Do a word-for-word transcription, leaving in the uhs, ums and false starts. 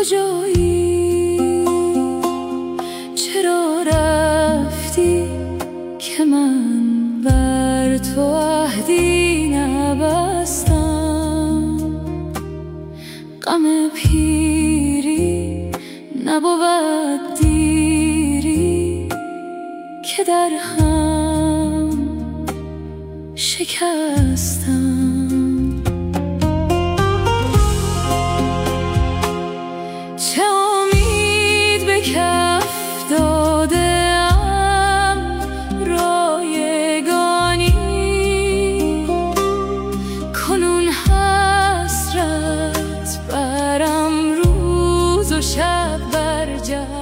کجایی؟ چرا رفتی که من بر تو عهدی نبستم؟ غم پیری نبود دیری که در هم شکستم. چه امید به کف دادم رایگانی، کنون حسرت برم روز و شب بر جا.